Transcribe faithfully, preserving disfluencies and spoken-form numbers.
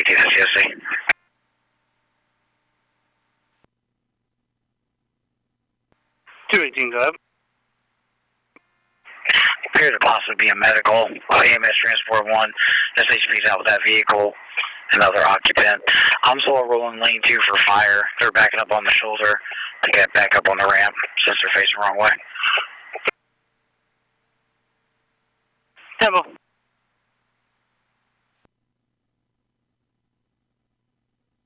T S C S C. two eighteen, go ahead. Appears to possibly be a medical. Uh, E M S Transport one. S H P's out with that vehicle. Another occupant. I'm still rolling lane two for fire. They're backing up on the shoulder to get back up on the ramp since they're facing the wrong way.